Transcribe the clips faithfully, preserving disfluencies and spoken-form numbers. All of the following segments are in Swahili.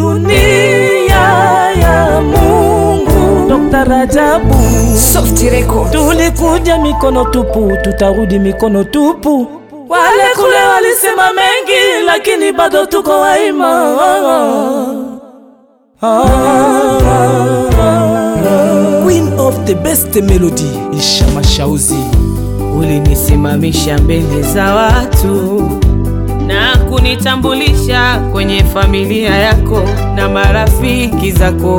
dunia ya Mungu. Doctor Rajabu Softy Records. Tulikuja mikono tupu, tutarudi mikono tupu. Wale kule walisema mengi, lakini bado tuko waima. Queen of the best melody, Isha Mashauzi. Ulinisimamisha mbele za watu na kunitambulisha kwenye familia yako na marafiki zako.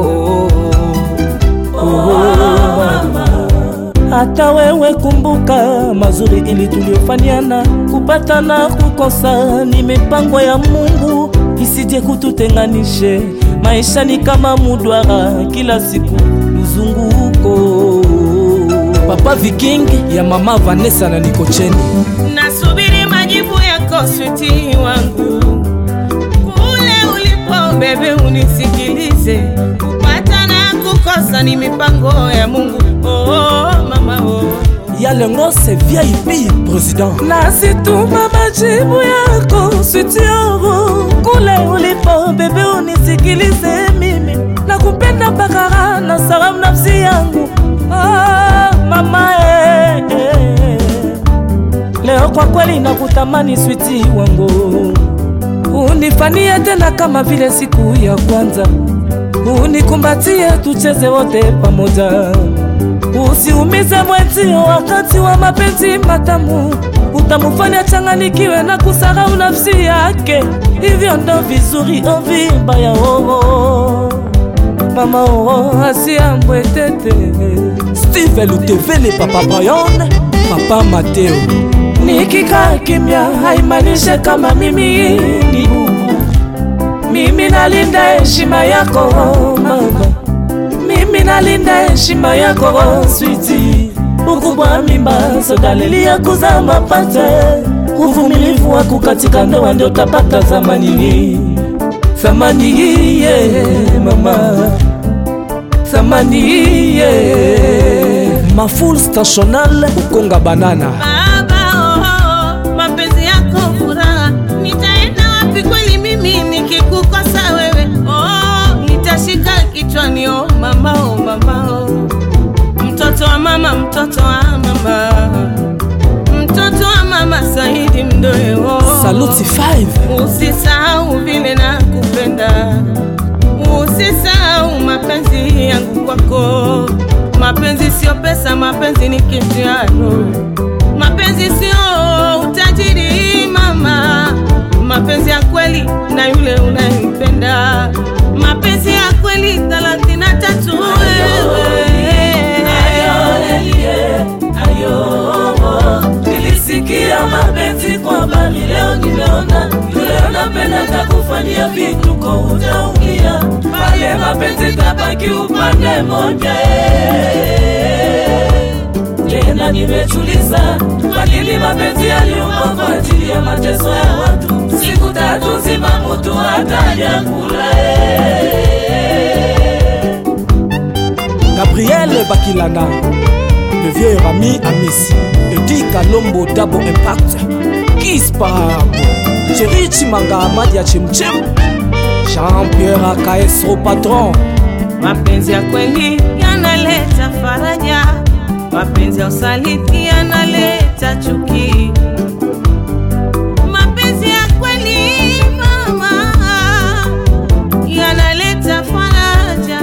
Oh, mama. Hata wewe kumbuka mazuri ili tuliofanyana, kupata na kukosa ni mipango ya Mungu, isije kututenganishe. Maisha ni kama mudwara, kila siku mzunguko. Papa Viking ya mama Vanessa na Nikocheni. Nasubiri majibu yako sweetie wangu, kule ulipo bebe unisikilize. Kupata na kukosa ni mipango ya Mungu. Oh mama oh. Yale ngose V I P president. Nasituma majibu yako sweetie wangu, kule ulipo bebe unisikilize. Mimi nakupenda mpaka na salamu nafsi yangu. Ah, mama eh, eh. Leo kwa kweli nakutamani sweetie wangu, unifanyie tena kama vile siku ya kwanza. Unikumbatie tucheze wote pamoja, usiumize mwenzio wakati wa mapenzi matamu. Utamufanya changanikiwe na kusahau nafsi yake, hivyo ndo vizuri ovimba ya oo. Mama oo asiambwe tete. Steve Lutevele, Papa Brian, Papa Mateo. Nikikaa kimya haimanishe kama mimi ni bubu. Mimi nalinda heshima yako mama, mimi nalinda heshima yako sweetie. Ukubwa mimba so dalili ya kuzaa mapacha, uvumilivu wako katika ndoa ndio utapata zamani. Zamani yeah, mama zamani yeah. Maful stational Ukonga Banana. Baba oh, mapenzi yako furaha, nitaenda wapi kweli mimi nikikukosa wewe? Oh, nitashika kichwani oh mama oh mama oh. Mtoto wa mama, mtoto wa mama, mtoto wa mama Saidi Mdoe oh. Saluti five. Usisahau vile nakupenda, usisahau mapenzi yangu kwako. Mapenzi sio pesa, mapenzi ni kijano. Mapenzi sio utajiri mama, mapenzi ya kweli na yule unayempenda. Mapenzi ya kweli thelathini na tatu wewe. Nilisikia mapenzi kwa bali, leo nimeona yule unapenda takufanyia vituko utaumia. Pale mapenzi tabaki upande moja. Tena nimetuliza kwa nini mapenzi yaliumba kwa ajili ya mateso ya watu. Siku tatu zima mtu hatajakula. Gabriel Bakilana, le vieux ami Amisi. Edi Kalombo Double Impact, Kiss Parabo, Thierry Chimanga Madia Chimchim, Jean-Pierre Akaesro Patron. Mapenzi ya kweli yanaleta faraja, mapenzi ya usaliti yanaleta chuki. Mapenzi ya kweli mama yanaleta faraja,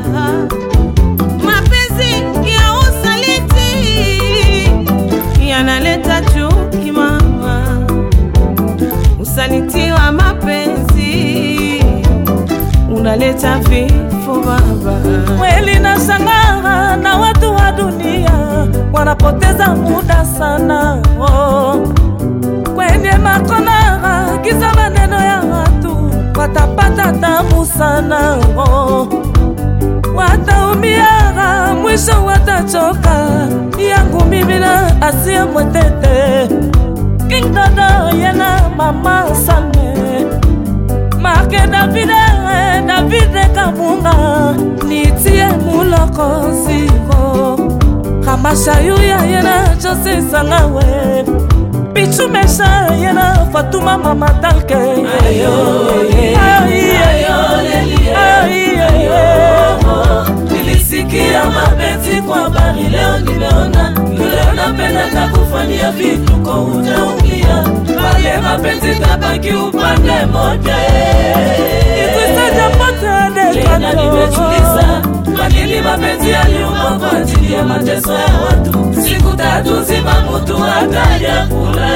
mapenzi ya usaliti yanaleta chuki mama. Usaliti wa mapenzi unaleta vifo baba. Kweli nashangaa na watu wa dunia wanapoteza muda sana oh. Kwenye makona kisa maneno ya watu watapata tabu sana oh. Wataumia mwisho watachoka. Yangu mimi na Asia Mwetete, King Dodo yena mama Salme, Marke Davide Davide Kabunga, nitie muloko ziko Kamasha yuya yena Jose Sangawe, Pichu Mesha yena Fatuma mama Talke. Ayo, ayo, ayo, ayo, moja. Tena nimejiuliza kwa nini mapenzi yaliumbwa kwa ajili ya mateso ya watu. Siku tatu zima mtu hataja kula.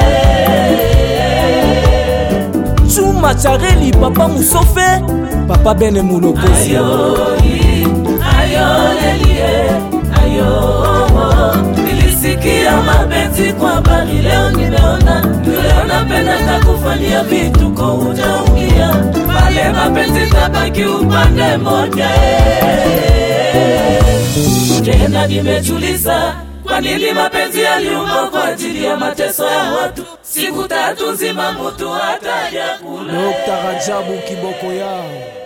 Chuma Chareli, Papa Musofe, Papa Bene Mulokozi. Ayo, ayo, lelie, ayo. Nilisikia mapenzi kwa bari, leo nimeona. Leo napenda takufanyia vitu kwa utaungia. Pale mapenzi tabaki upande moja. Tena nimejiuliza kwa nini mapenzi yaliumbwa kwa ajili ya mateso ya watu. Siku tatu zima mtu hataja kula. Dokta Rajabu Kiboko yao.